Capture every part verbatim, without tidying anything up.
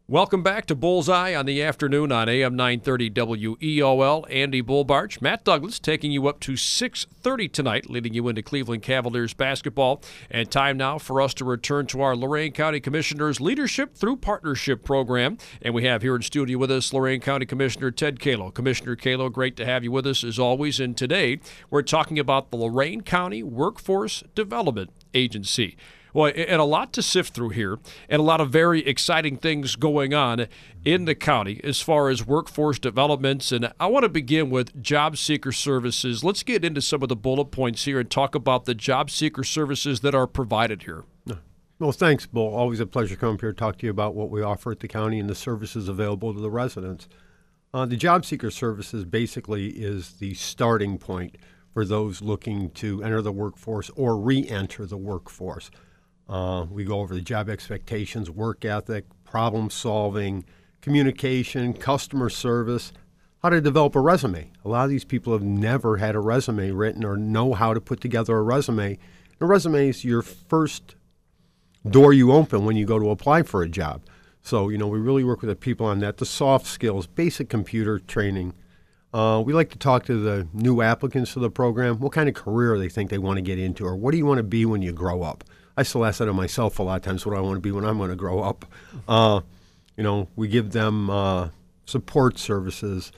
Welcome back to Bullseye on the afternoon on A M nine thirty W E O L. Andy Bullbarch, Matt Douglas taking you up to six thirty tonight, leading you into Cleveland Cavaliers basketball. And time now for us to return to our Lorain County Commissioners Leadership Through Partnership program. And we have here in studio with us Lorain County Commissioner Ted Kalo. Commissioner Kalo, great to have you with us as always. And today we're talking about the Lorain County Workforce Development Agency. Well, and a lot to sift through here, and a lot of very exciting things going on in the county as far as workforce developments. And I want to begin with job seeker services. Let's get into some of the bullet points here and talk about the job seeker services that are provided here. Well, thanks, Bull. Always a pleasure to come up here and talk to you about what we offer at the county and the services available to the residents. Uh, the job seeker services basically is the starting point for those looking to enter the workforce or re-enter the workforce. Uh, we go over the job expectations, work ethic, problem solving, communication, customer service, how to develop a resume. A lot of these people have never had a resume written or know how to put together a resume. And a resume is your first door you open when you go to apply for a job. So, you know, we really work with the people on that. The soft skills, basic computer training. Uh, we like to talk to the new applicants to the program, what kind of career they think they want to get into, or what do you want to be when you grow up? I still ask that of myself a lot of times, what do I want to be when I'm going to grow up? Uh, you know, we give them uh, support services,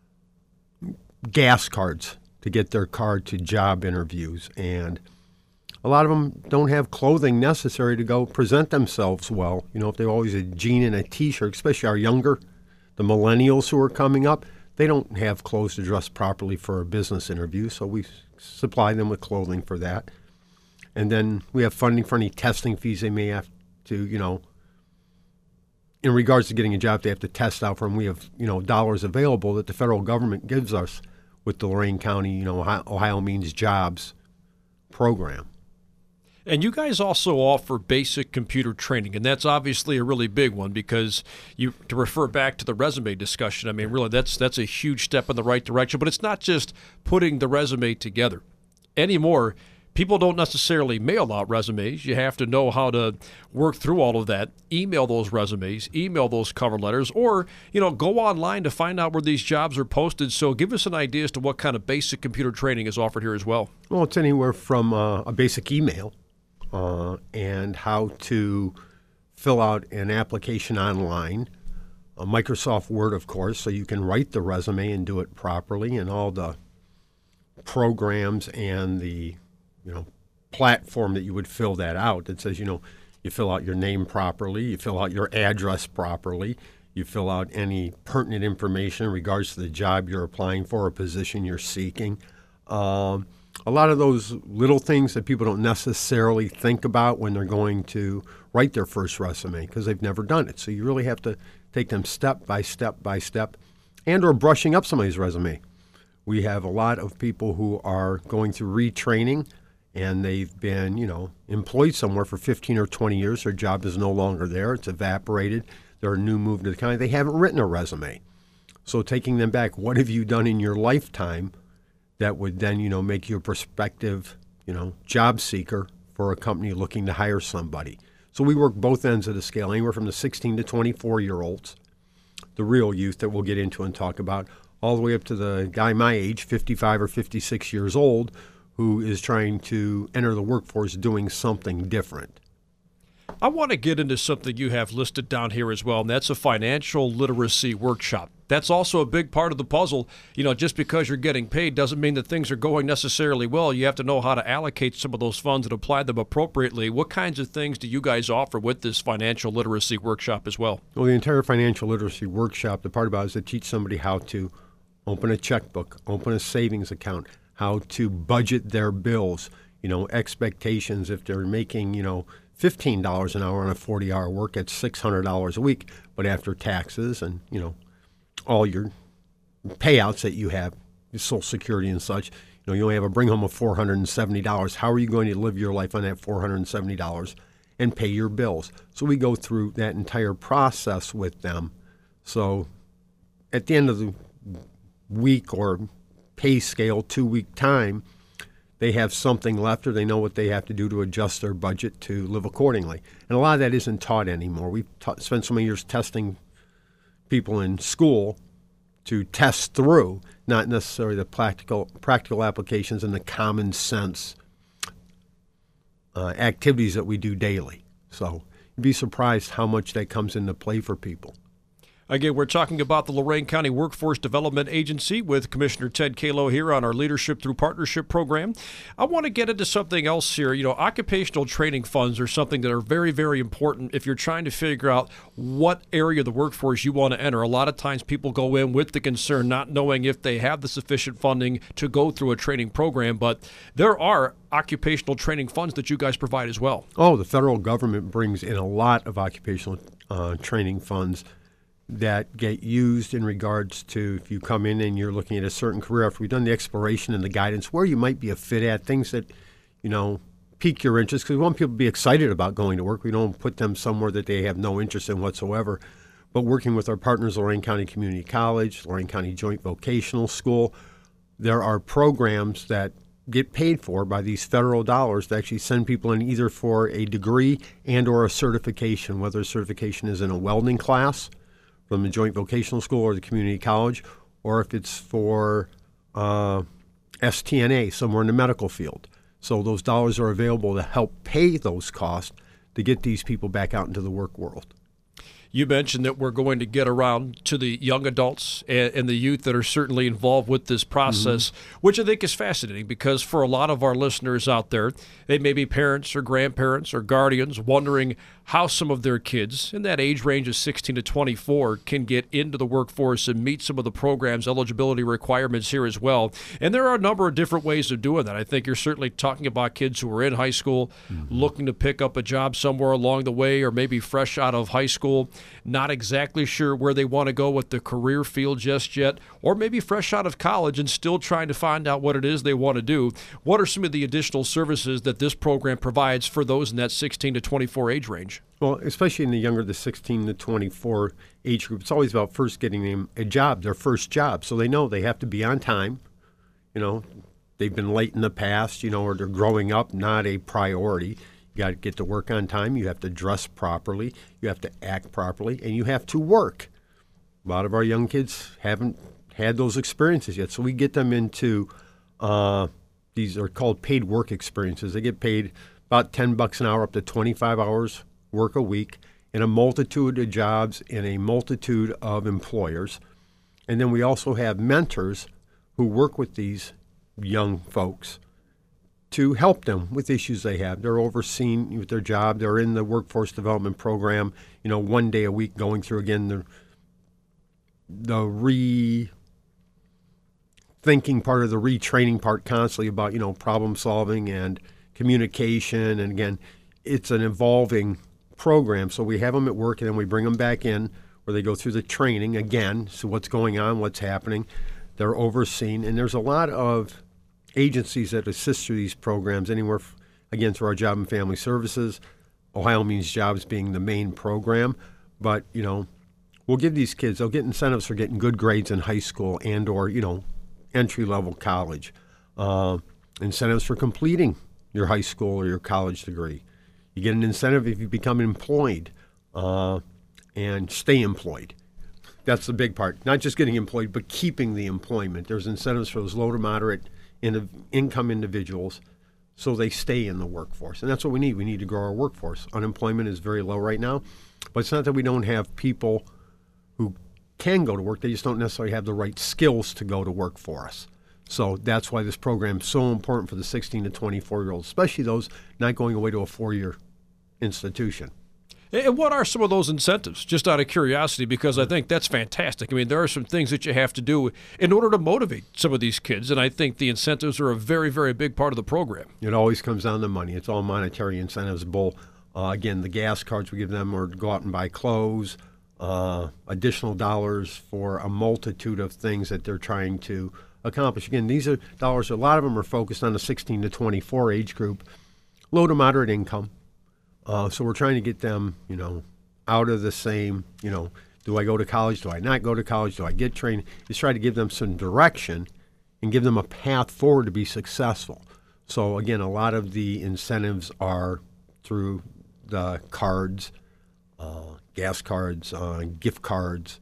gas cards to get their car to job interviews. And a lot of them don't have clothing necessary to go present themselves well. You know, if they're always a jean and a T-shirt, especially our younger, the millennials who are coming up, they don't have clothes to dress properly for a business interview, so we supply them with clothing for that. And then we have funding for any testing fees they may have to, you know, in regards to getting a job, they have to test out from. We have, you know, dollars available that the federal government gives us with the Lorain County, you know, Ohio, Ohio Means Jobs program. And you guys also offer basic computer training, and that's obviously a really big one because you to refer back to the resume discussion. I mean, really, that's that's a huge step in the right direction. But it's not just putting the resume together anymore. People don't necessarily mail out resumes. You have to know how to work through all of that, email those resumes, email those cover letters, or, you know, go online to find out where these jobs are posted. So give us an idea as to what kind of basic computer training is offered here as well. Well, it's anywhere from uh, a basic email uh, and how to fill out an application online, a Microsoft Word, of course, so you can write the resume and do it properly, and all the programs and the you know, platform that you would fill that out that says, you know, you fill out your name properly, you fill out your address properly, you fill out any pertinent information in regards to the job you're applying for or position you're seeking. Um, a lot of those little things that people don't necessarily think about when they're going to write their first resume because they've never done it. So you really have to take them step by step by step and or brushing up somebody's resume. We have a lot of people who are going through retraining, and they've been, you know, employed somewhere for fifteen or twenty years. Their job is no longer there. It's evaporated. They're a new move to the county. They haven't written a resume. So taking them back, what have you done in your lifetime that would then, you know, make you a prospective, you know, job seeker for a company looking to hire somebody? So we work both ends of the scale, anywhere from the sixteen to twenty-four-year-olds, the real youth that we'll get into and talk about, all the way up to the guy my age, fifty-five or fifty-six years old, who is trying to enter the workforce doing something different. I want to get into something you have listed down here as well, and that's a financial literacy workshop. That's also a big part of the puzzle. You know, just because you're getting paid doesn't mean that things are going necessarily well. You have to know how to allocate some of those funds and apply them appropriately. What kinds of things do you guys offer with this financial literacy workshop as well? Well, the entire financial literacy workshop, the part about it is to teach somebody how to open a checkbook, open a savings account, how to budget their bills, you know, expectations. If they're making, you know, fifteen dollars an hour on a forty-hour work, it's six hundred dollars a week. But after taxes and, you know, all your payouts that you have, your Social Security and such, you know, you only have a bring home of four hundred seventy dollars. How are you going to live your life on that four hundred seventy dollars and pay your bills? So we go through that entire process with them. So at the end of the week or pay scale, two-week time, they have something left or they know what they have to do to adjust their budget to live accordingly. And a lot of that isn't taught anymore. We've ta- spent so many years testing people in school to test through, not necessarily the practical practical applications and the common sense uh, activities that we do daily. So you'd be surprised how much that comes into play for people. Again, we're talking about the Lorain County Workforce Development Agency with Commissioner Ted Kalo here on our Leadership Through Partnership program. I want to get into something else here. You know, occupational training funds are something that are very, very important if you're trying to figure out what area of the workforce you want to enter. A lot of times people go in with the concern not knowing if they have the sufficient funding to go through a training program, but there are occupational training funds that you guys provide as well. Oh, the federal government brings in a lot of occupational uh, training funds that get used in regards to if you come in and you're looking at a certain career after we've done the exploration and the guidance, where you might be a fit at, things that, you know, pique your interest, because we want people to be excited about going to work. We don't put them somewhere that they have no interest in whatsoever. But working with our partners, Lorain County Community College, Lorain County Joint Vocational School, there are programs that get paid for by these federal dollars to actually send people in either for a degree and or a certification, whether a certification is in a welding class from the Joint Vocational School or the community college, or if it's for uh, S T N A, somewhere in the medical field. So those dollars are available to help pay those costs to get these people back out into the work world. You mentioned that we're going to get around to the young adults and, and the youth that are certainly involved with this process, mm-hmm. which I think is fascinating because for a lot of our listeners out there, they may be parents or grandparents or guardians wondering how some of their kids in that age range of sixteen to twenty-four can get into the workforce and meet some of the program's eligibility requirements here as well. And there are a number of different ways of doing that. I think you're certainly talking about kids who are in high school, mm-hmm. looking to pick up a job somewhere along the way, or maybe fresh out of high school, not exactly sure where they want to go with the career field just yet, or maybe fresh out of college and still trying to find out what it is they want to do. What are some of the additional services that this program provides for those in that sixteen to twenty-four age range? Well, especially in the younger, the sixteen to twenty-four age group, it's always about first getting them a job, their first job. So they know they have to be on time. You know, they've been late in the past, you know, or they're growing up, not a priority. You got to get to work on time. You have to dress properly. You have to act properly, and you have to work. A lot of our young kids haven't had those experiences yet, so we get them into uh, these are called paid work experiences. They get paid about ten bucks an hour, up to twenty-five hours work a week in a multitude of jobs in a multitude of employers. And then we also have mentors who work with these young folks to help them with issues they have. They're overseen with their job. They're in the workforce development program, you know, one day a week going through, again, the, the re-thinking part of the retraining part constantly about, you know, problem solving and communication. And again, it's an evolving program. So we have them at work and then we bring them back in where they go through the training again. So what's going on, what's happening. They're overseen. And there's a lot of agencies that assist through these programs, anywhere, again, through our Job and Family Services, Ohio Means Jobs being the main program. But, you know, we'll give these kids, they'll get incentives for getting good grades in high school and or, you know, entry-level college. Uh, incentives for completing your high school or your college degree. You get an incentive if you become employed uh, and stay employed. That's the big part. Not just getting employed, but keeping the employment. There's incentives for those low to moderate in income individuals so they stay in the workforce. And that's what we need. We need to grow our workforce. Unemployment is very low right now, but it's not that we don't have people who can go to work. They just don't necessarily have the right skills to go to work for us. So that's why this program is so important for the sixteen to twenty-four-year-olds, especially those not going away to a four-year institution. And what are some of those incentives, just out of curiosity, because I think that's fantastic. I mean, there are some things that you have to do in order to motivate some of these kids, and I think the incentives are a very, very big part of the program. It always comes down to money. It's all monetary incentives. Bull. Uh, again, the gas cards we give them are to go out and buy clothes, uh, additional dollars for a multitude of things that they're trying to accomplish. Again, these are dollars, a lot of them are focused on the sixteen to twenty-four age group, low to moderate income. Uh, so we're trying to get them, you know, out of the same, you know, do I go to college? Do I not go to college? Do I get trained? Just try to give them some direction and give them a path forward to be successful. So, again, a lot of the incentives are through the cards, uh, gas cards, uh, gift cards,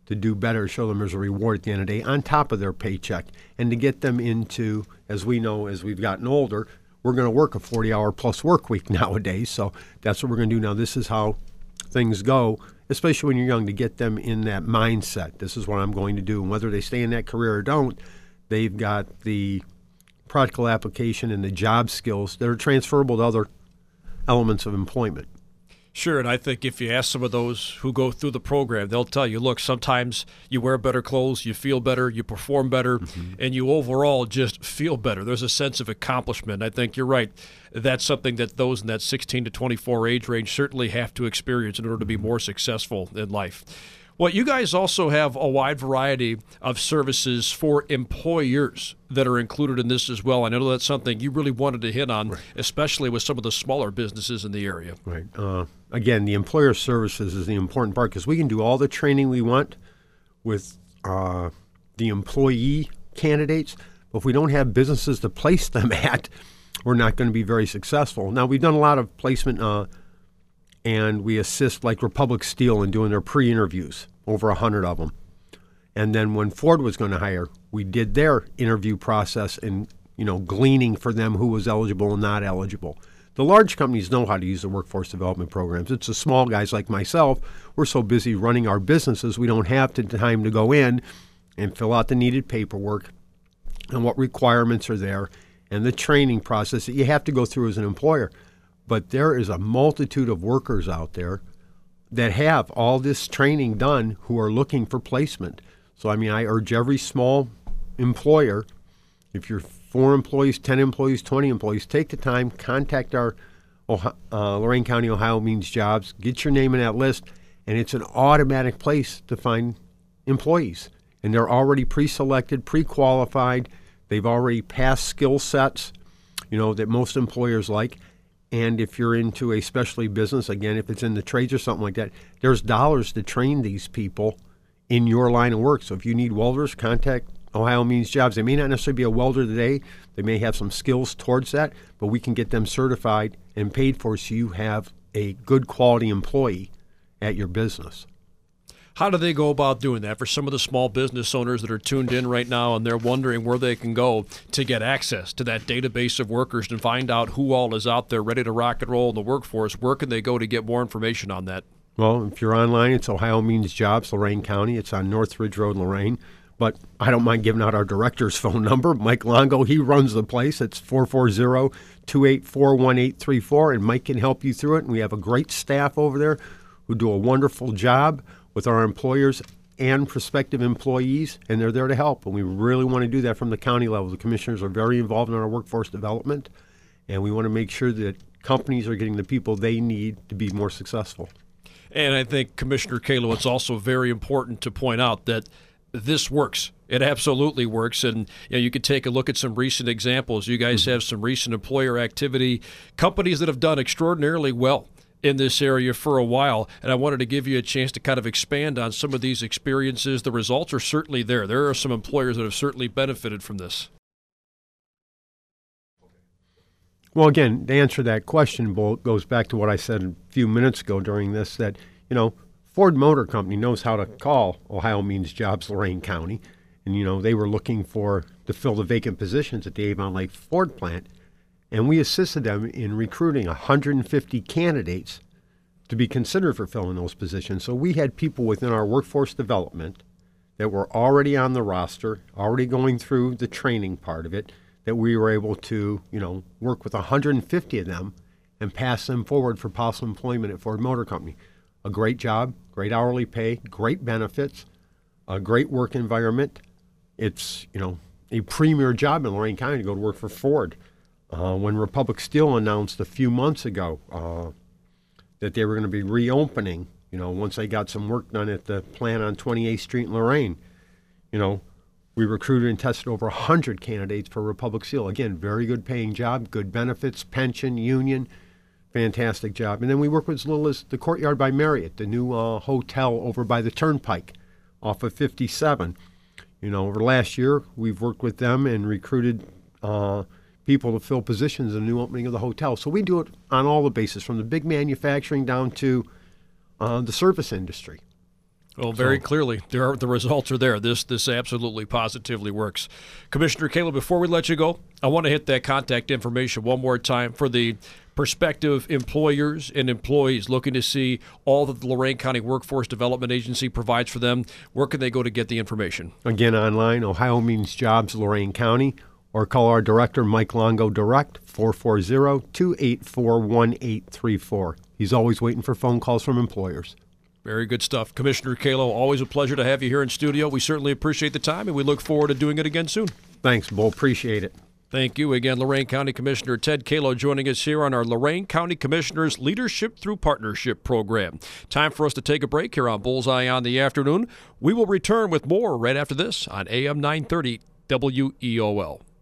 to do better, show them there's a reward at the end of the day on top of their paycheck, and to get them into, as we know, as we've gotten older, we're going to work a forty-hour plus work week nowadays. So that's what we're going to do now. This is how things go, especially when you're young, to get them in that mindset. This is what I'm going to do. And whether they stay in that career or don't, they've got the practical application and the job skills that are transferable to other elements of employment. Sure, and I think if you ask some of those who go through the program, they'll tell you, look, sometimes you wear better clothes, you feel better, you perform better, mm-hmm. and you overall just feel better. There's a sense of accomplishment. I think you're right. That's something that those in that sixteen to twenty-four age range certainly have to experience in order to be more successful in life. Well, you guys also have a wide variety of services for employers that are included in this as well. I know that's something you really wanted to hit on, right. especially with some of the smaller businesses in the area. Right. Uh, again, the employer services is the important part because we can do all the training we want with uh, the employee candidates, but if we don't have businesses to place them at, we're not going to be very successful. Now, we've done a lot of placement uh and we assist like Republic Steel in doing their pre-interviews, over a hundred of them. And then when Ford was going to hire, we did their interview process and, you know, gleaning for them who was eligible and not eligible. The large companies know how to use the workforce development programs. It's the small guys like myself. We're so busy running our businesses, we don't have the time to go in and fill out the needed paperwork and what requirements are there and the training process that you have to go through as an employer. But there is a multitude of workers out there that have all this training done who are looking for placement. So, I mean, I urge every small employer, if you're four employees, ten employees, twenty employees, take the time, contact our uh, Lorain County, Ohio Means Jobs, get your name in that list, and it's an automatic place to find employees. And they're already pre-selected, pre-qualified. They've already passed skill sets, you know, that most employers like. And if you're into a specialty business, again, if it's in the trades or something like that, there's dollars to train these people in your line of work. So if you need welders, contact Ohio Means Jobs. They may not necessarily be a welder today. They may have some skills towards that, but we can get them certified and paid for so you have a good quality employee at your business. How do they go about doing that for some of the small business owners that are tuned in right now and they're wondering where they can go to get access to that database of workers and find out who all is out there ready to rock and roll in the workforce? Where can they go to get more information on that? Well, if you're online, it's Ohio Means Jobs, Lorain County. It's on Northridge Road, Lorain. But I don't mind giving out our director's phone number. Mike Longo, he runs the place. It's four four zero, two eight four, one eight three four, and Mike can help you through it. And we have a great staff over there who do a wonderful job with our employers and prospective employees, and they're there to help. And we really want to do that from the county level. The commissioners are very involved in our workforce development, and we want to make sure that companies are getting the people they need to be more successful. And I think, Commissioner Kalo, it's also very important to point out that this works. It absolutely works. And you know, you could take a look at some recent examples. You guys mm-hmm. have some recent employer activity, companies that have done extraordinarily well in this area for a while, and I wanted to give you a chance to kind of expand on some of these experiences. The results are certainly there. There are some employers that have certainly benefited from this. Well, again, to answer that question, Bo, goes back to what I said a few minutes ago during this, that, you know, Ford Motor Company knows how to call Ohio Means Jobs, Lorain County, and, you know, they were looking for to fill the vacant positions at the Avon Lake Ford plant. And we assisted them in recruiting one hundred fifty candidates to be considered for filling those positions. So we had people within our workforce development that were already on the roster, already going through the training part of it, that we were able to, you know, work with one hundred fifty of them and pass them forward for possible employment at Ford Motor Company. A great job, great hourly pay, great benefits, a great work environment. It's, you know, a premier job in Lorain County to go to work for Ford. Uh, when Republic Steel announced a few months ago uh, that they were going to be reopening, you know, once they got some work done at the plant on twenty-eighth Street in Lorain, you know, we recruited and tested over one hundred candidates for Republic Steel. Again, very good paying job, good benefits, pension, union, fantastic job. And then we work with as little as the Courtyard by Marriott, the new uh, hotel over by the Turnpike off of fifty-seven. You know, over last year, we've worked with them and recruited uh, people to fill positions in the new opening of the hotel. So we do it on all the bases, from the big manufacturing down to uh, the service industry. Well, very So- clearly, there are, the results are there. This this absolutely positively works. Commissioner Kalo, before we let you go, I want to hit that contact information one more time for the prospective employers and employees looking to see all that the Lorain County Workforce Development Agency provides for them. Where can they go to get the information? Again, online, Ohio Means Jobs, Lorain County, or call our director, Mike Longo, direct, four four zero, two eight four, one eight three four. He's always waiting for phone calls from employers. Very good stuff. Commissioner Kalo, always a pleasure to have you here in studio. We certainly appreciate the time, and we look forward to doing it again soon. Thanks, Bull. Appreciate it. Thank you again, Lorain County Commissioner Ted Kalo, joining us here on our Lorain County Commissioners Leadership Through Partnership program. Time for us to take a break here on Bullseye on the Afternoon. We will return with more right after this on A M nine thirty W E O L.